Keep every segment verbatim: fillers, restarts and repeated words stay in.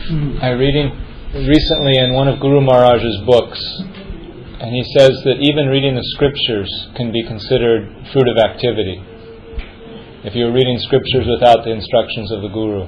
Mm. I'm reading recently in one of Guru Maharaj's books, and he says that even reading the scriptures can be considered fruit of activity, if you're reading scriptures without the instructions of the Guru.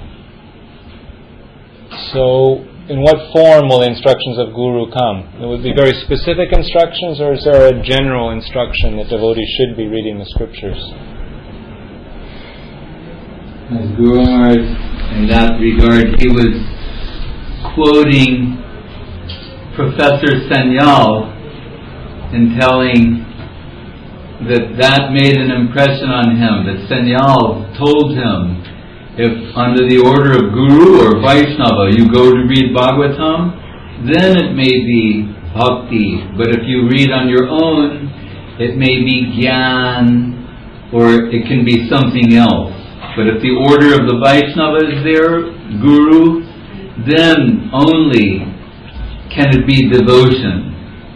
So, in what form will the instructions of Guru come? Will it be very specific instructions, or is there a general instruction that devotees should be reading the scriptures? As Guru Maharaj, in that regard, he was quoting Professor Sanyal in telling that that made an impression on him, that Sanyal told him, if under the order of Guru or Vaishnava you go to read Bhagavatam, then it may be bhakti. But if you read on your own, it may be jnana, or it can be something else. But if the order of the Vaishnava is there, Guru, then only can it be devotion.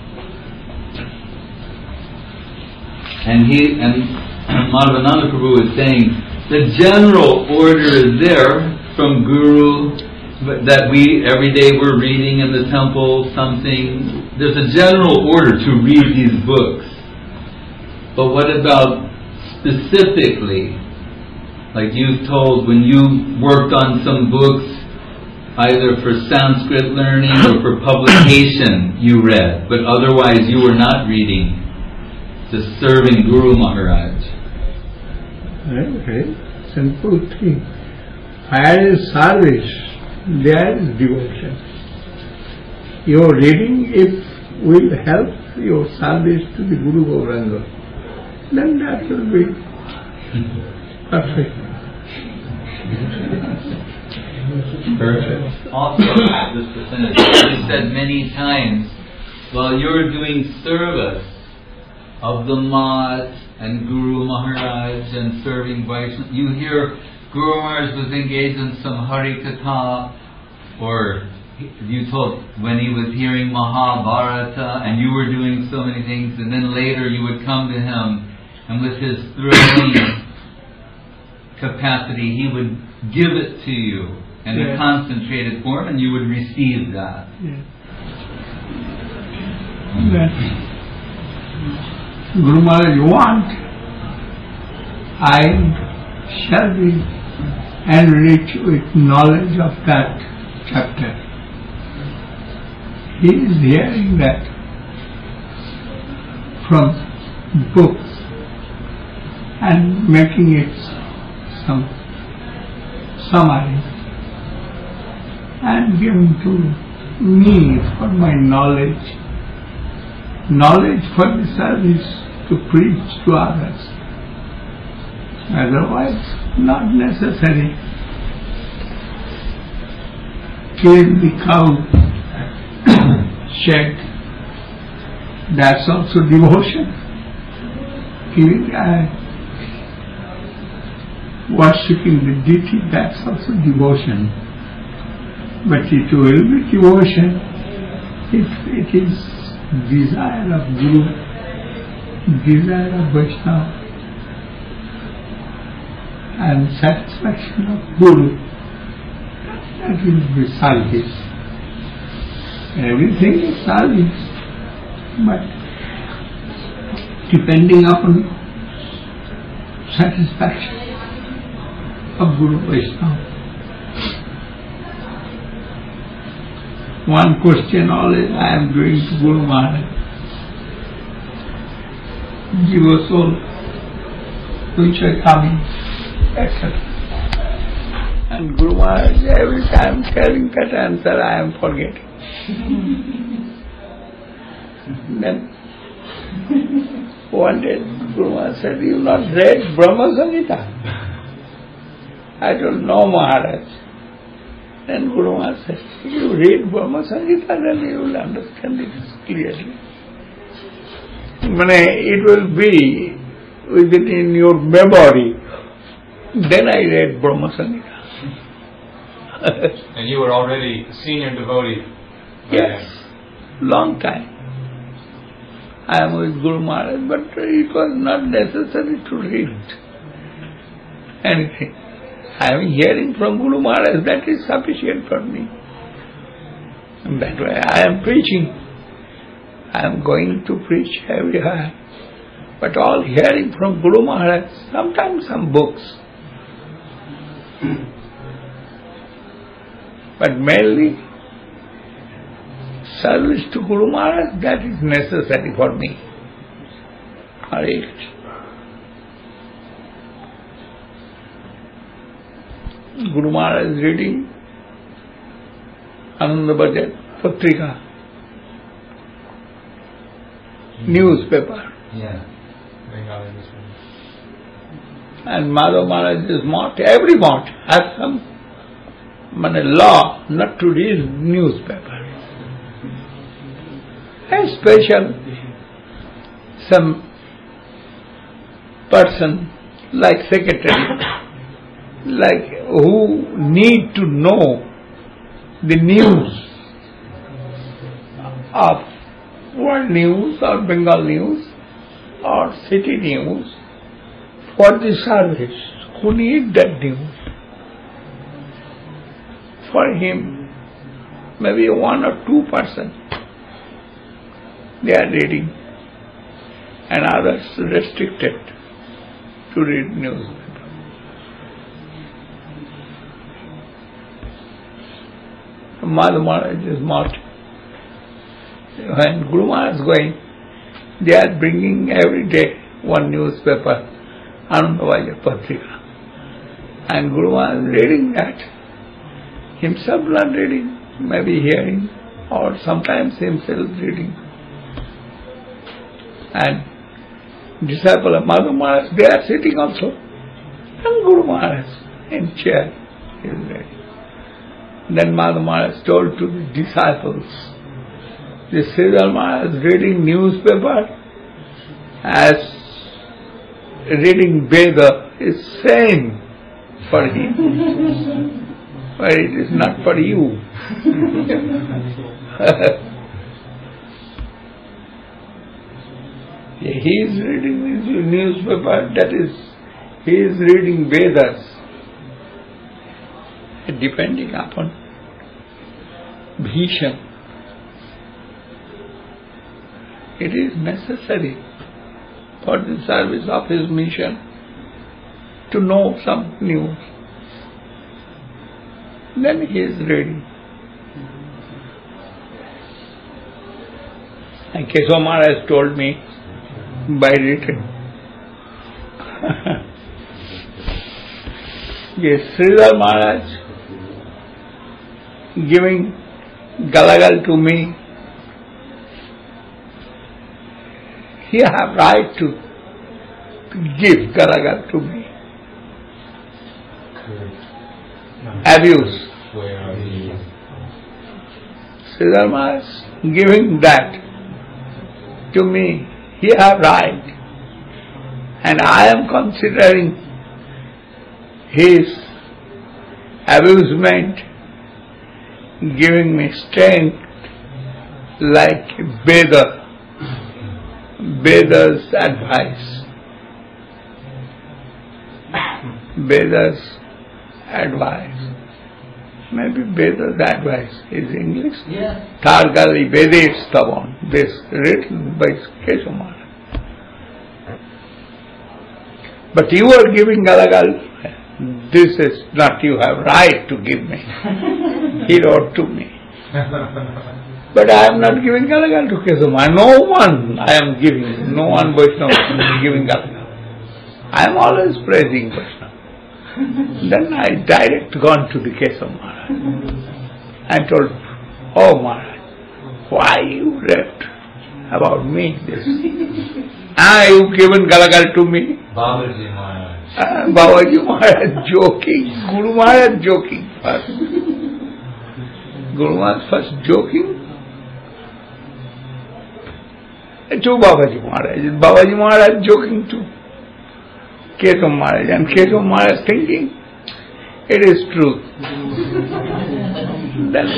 And he and Madhavananda Prabhu was saying, the general order is there from Guru, but that we every day we're reading in the temple something. There's a general order to read these books. But what about specifically, like you've told, when you worked on some books, either for Sanskrit learning or for publication, you read, but otherwise you were not reading, just serving Guru Maharaj. Okay, simple thing. Where is service, there is devotion. Your reading, if will help your service to the Guru Gauranga, then that will be perfect. Perfect. Also, this percentage, you said many times, while you're doing service of the Mat and Guru Maharaj and serving Vaishnava, you hear Guru Maharaj was engaged in some Hari Katha, or you told when he was hearing Mahabharata and you were doing so many things, and then later you would come to him and with his throwing capacity he would give it to you in yeah. a concentrated form, and you would receive that. Yeah. That Guru Maharaj, you want, I shall be enriched with knowledge of that chapter. He is hearing that from books and making it some summary and giving to me for my knowledge, knowledge for the service to preach to others. Otherwise, not necessary. Clean the cow shed, that's also devotion. Giving, uh, worshipping the deity, that's also devotion. But it will be devotion if it is desire of Guru, desire of Vaishnava, and satisfaction of Guru. That will be service. Everything is service, but depending upon satisfaction of Guru Vaishnava. One question always I am doing to Guru Maharaj. Jiva soul, which are coming, et cetera. And Guru Maharaj, every time telling that answer, I am forgetting. Then one day Guru Maharaj said, "You not read Brahma Samhita?" I told, "No, Maharaj." Then Guru Maharaj said, "If you read Brahma Samhita, then you will understand it clearly. It will be within in your memory." Then I read Brahma Samhita. And you were already a senior devotee? Yes, long time. I am with Guru Maharaj, but it was not necessary to read anything. I am hearing from Guru Maharaj, that is sufficient for me. And that way I am preaching. I am going to preach everywhere. But all hearing from Guru Maharaj, sometimes some books. But mainly, service to Guru Maharaj, that is necessary for me. Correct. Guru Maharaj is reading Ananda Bajan Patrika, newspaper. Yeah. And Madhav Maharaj is mocked. Every month has some mane, law not to read newspaper. And special some person like secretary, like who need to know the news of world news or Bengal news or city news for the service, who need that news. For him, maybe one or two person they are reading, and others restricted to read newspaper. Madhav Maharaj is mocked. When Guru Maharaj is going, they are bringing every day one newspaper, Ananda Bajan Patrika. And Guru Maharaj is reading that. Himself not reading, maybe hearing, or sometimes himself reading. And disciple of Madhav Maharaj, they are sitting also. And Guru Maharaj in chair is reading. Then Madhav Maharaj told to the disciples, the Sridhar Maharaj is reading newspaper as reading Veda is same for him. But it is not for you. He is reading his newspaper, that is, he is reading Vedas. Depending upon Bhisham, it is necessary for the service of his mission to know some news. Then he is ready. And Kesava Maharaj told me by written, yes, Sridhar Maharaj giving galagal to me, he have right to, to give galagal to me. Abuse. Sridhar Maharaj giving that to me, he have right. And I am considering his abusement giving me strength like Veda, Veda's advice. Veda's advice. Maybe Veda's advice is English. Yes. Targali Vedes Tavan. This written by Kesava Maharaj. But you are giving galagal. This is not you have right to give me. He wrote to me. But I am not giving galagal to Kesava Maharaj. No one I am giving. No one Vaishnava is giving galagal. I am always praising Vaishnava. Then I direct gone to the Kesava Maharaj and told, oh Maharaj, why you read about me this? Ah, you given galagal to me? Babaji Maharaj. Uh, Babaji Maharaj joking, Guru Maharaj joking first. Guru Maharaj first joking to Babaji Maharaj. Babaji Maharaj joking too. Kesava Maharaj, and Kesava Maharaj thinking, it is truth. That's,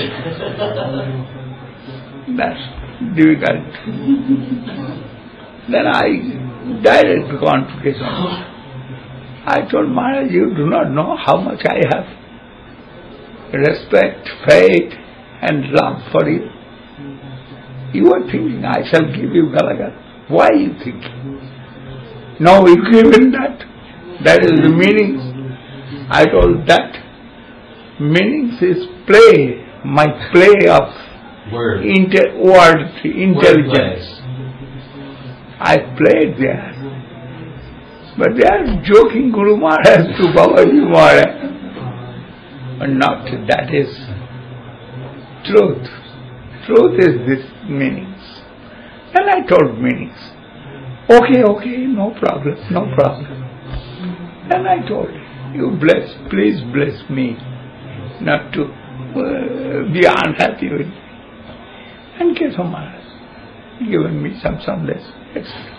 that's difficult. Then I direct gone to Kesava Maharaj. I told Maharaj, you do not know how much I have respect, faith and love for you. You are thinking, I shall give you Galagal. Why are you thinking? No, you give him that. That is the meaning. I told that meanings is play, my play of Word. Inter- word intelligence. I played there. But they are joking Guru Maharaj to Babaji Maharaj. But not, that is truth. Truth is this meanings. And I told meanings. Okay, okay, no problem, no problem. And I told, you bless, please bless me not to uh, be unhappy with me. And Kesava Maharaj given me some sandesh, et cetera.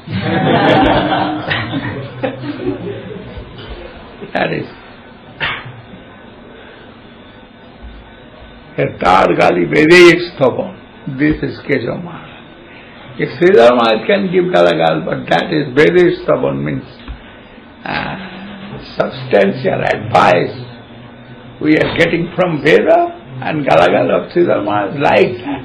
That is Tar Gali Vedesh Thavan. This is Kesava Maharaj. If Sridhar Maharaj can give Galagal, but that is Vedesh Thavan, means uh, substantial advice we are getting from Veda, and Galagal of Sridhar Maharaj like that.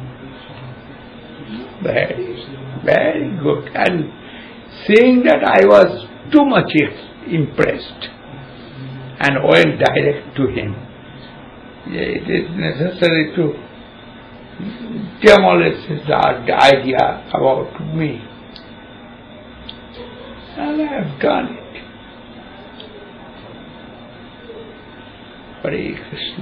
Very, very good. And seeing that I was too much impressed and went direct to him. It is necessary to demolish his idea about me. And I have done it. Hare Krishna.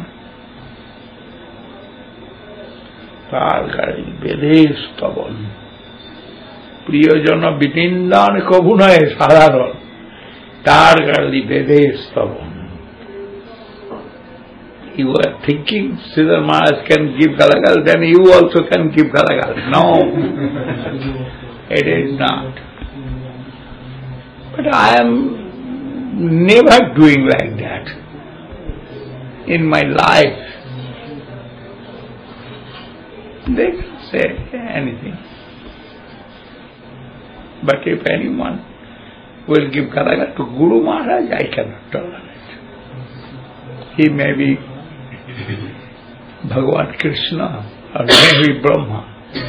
Targari Vedesh Tavan. Priyojana Bitindan Kabunay Sadharan. Targari Vedesh Tavan. You are thinking Sridhar Maharaj can give Galagal, then you also can give Galagal. No, it is not. But I am never doing like that in my life. They can say anything. But if anyone will give Galagal to Guru Maharaj, I cannot tolerate. He may be Bhagavan Krishna or maybe Brahma.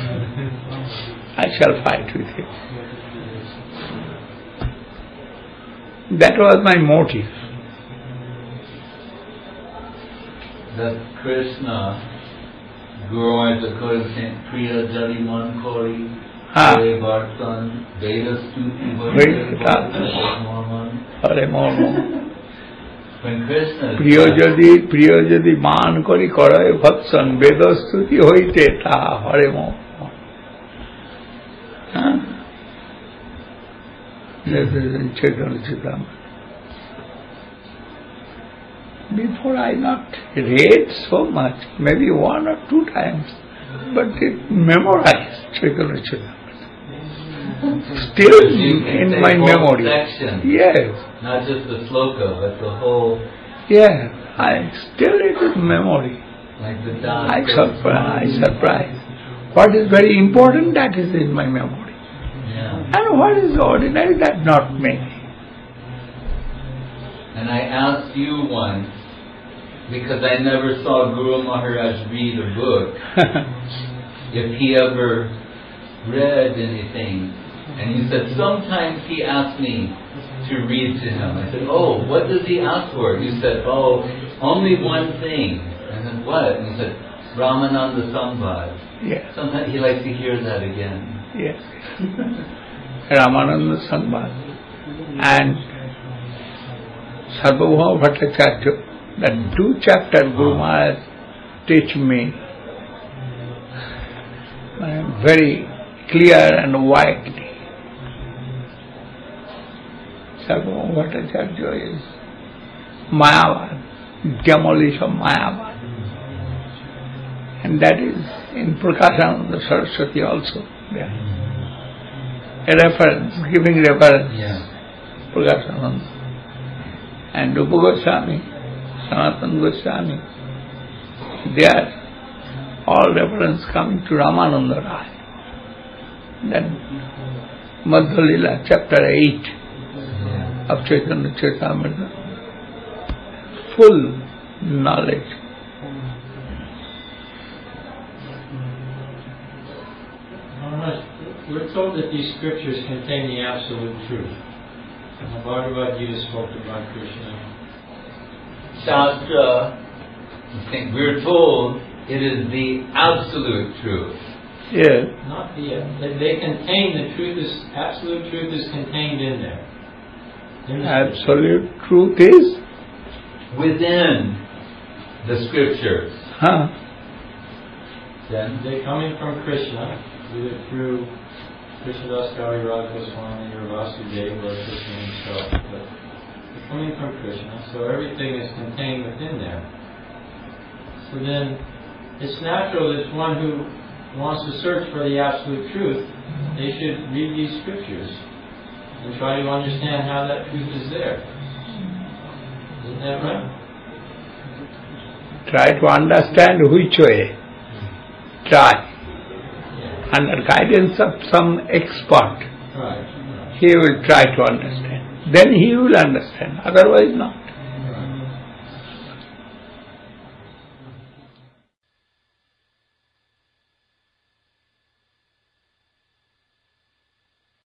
I shall fight with him. That was my motive. That Krishna, Guru Maharaj saying, Priya Jali Man Kori, Hare Vartan, Veda Stuti, Hare Mormo. When Krishna Priya Jadi, Priya Jadi Man Kori Korai Bhatsan, Veda Stuti Hoite Ta, Hare Mormo. That is in Chaitanya Charitamrita. Before I not read so much, maybe one or two times, but it memorized Chaitanya Charitamrita. Still in my memory. Section. Yes. Not just the sloka, but the whole. Yes, I still it is memory. Like the dance. I surprise, I surprise. What is very important, that is in my memory. Yeah. And what is ordinary, that not many. And I asked you once, because I never saw Guru Maharaj read a book, if he ever read anything. And you said sometimes he asked me to read to him. I said, oh, what does he ask for? You said, oh, only one thing. I said, what? And he said, Ramananda Sambad. Yes. Sometimes he likes to hear that again. Yes. Ramananda Sambad. And Sarvabhauma Bhattacharya, that two chapters Guru Maharaj teach me very clear and widely. Sarvabhauma Bhattacharya is Mayavad, demolition of Mayavad. And that is in Prakashananda Saraswati also there. A reference, giving reference. Yeah. Prakashananda. And Rupa Goswami, Sanatana Goswami, they are all reference coming to Ramananda Raya. Then Madhya Lila, chapter eight, Yeah. of Chaitanya Charitamrita. Full knowledge. We're told that these scriptures contain the absolute truth. And the Bhagavad Gita spoke about Krishna. Shastra, I think we're told it is the absolute truth. Yes. Not the, they, they contain the truth, is, absolute truth is contained in there. In the Absolute truth is? Within the scriptures. Huh? Then they're coming from Krishna, either through Krishnadas Kaviraj Goswami or Vasudeva or Krishna himself, but they're coming from Krishna, so everything is contained within there. So then, it's natural that one who wants to search for the absolute truth, they should read these scriptures and try to understand how that truth is there. Isn't that right? Try to understand which way. Try. Under guidance of some expert, Right. he will try to understand. Then he will understand, otherwise no.